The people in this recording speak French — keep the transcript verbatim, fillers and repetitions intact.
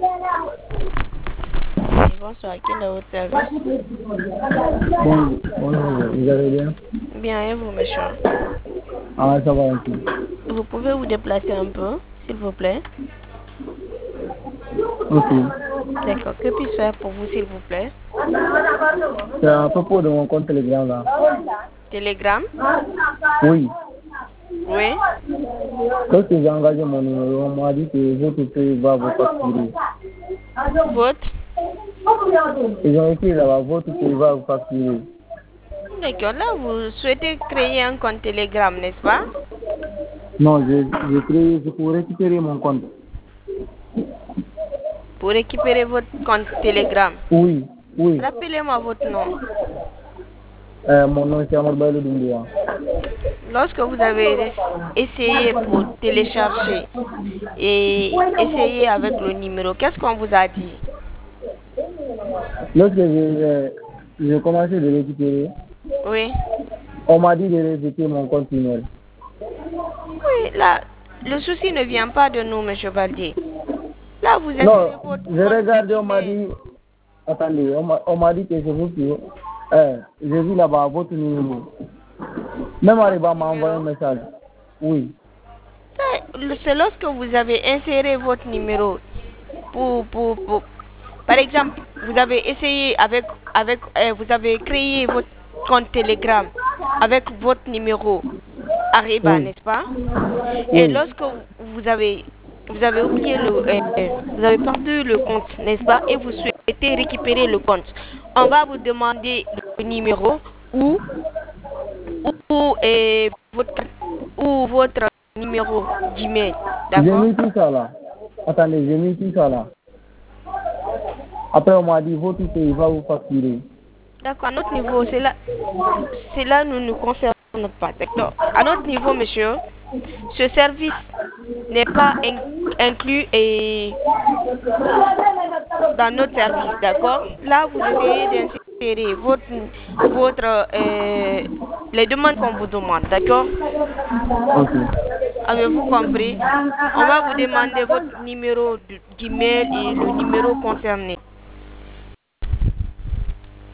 Bonsoir, quel est votre service? Bon, bonjour, vous allez bien? Bien, et vous, monsieur? Ah, ça va un peu. Vous pouvez vous déplacer un peu, s'il vous plaît? Ok. D'accord, que puis-je faire pour vous, s'il vous plaît? C'est à propos de mon compte Telegram là. Telegram? Oui. Oui. Quand j'ai engagé mon numéro, on m'a dit que votre pays va vous facturer. Votre? Ils ont écrit là-bas, votre pays va vous facturer. D'accord, là, vous souhaitez créer un compte Telegram, n'est-ce pas? Non, j'ai j'ai créé, c'est pour récupérer mon compte. Pour récupérer votre compte Telegram. Oui, oui. Rappelez-moi votre nom. Euh, mon nom c'est Amor Bailo Doumbia. Lorsque vous avez essayé pour télécharger et essayer avec le numéro, qu'est-ce qu'on vous a dit? Lorsque j'ai euh, j'ai commencé de récupérer, Oui. on m'a dit de récupérer mon compte email. Oui, là, le souci ne vient pas de nous, monsieur Valdier. Là, vous êtes Non, sur votre j'ai compte regardé, on m'a email. dit, attendez, on m'a on m'a dit que c'est vous qui, euh, j'ai vu là-bas votre numéro. Même Ariba m'a envoyé un Numéro. message. Oui. Ça, le- C'est lorsque vous avez inséré votre numéro pour, pour, pour- par exemple, vous avez essayé avec, avec, euh, vous avez créé votre compte Telegram avec votre numéro Ariba, Oui. n'est-ce pas? Et Oui. lorsque vous avez, vous avez oublié le, euh, vous avez perdu le compte, n'est-ce pas? Et vous souhaitez récupérer le compte, on va vous demander le numéro ou, ou, euh, votre, ou votre numéro d'email, J'ai d'accord? mis tout ça là. Attendez, j'ai mis tout ça là. Après, on m'a dit, votre pays va vous facturer. D'accord, à notre niveau, c'est là, c'est là nous ne concerne pas, d'accord? À notre niveau, monsieur, ce service n'est pas in- inclus et dans notre service, d'accord? Là, vous essayez d'insérer votre, votre, euh, les demandes qu'on vous demande, d'accord? Ok. Avez-vous compris? On va vous demander votre numéro de- d'email et le numéro concerné.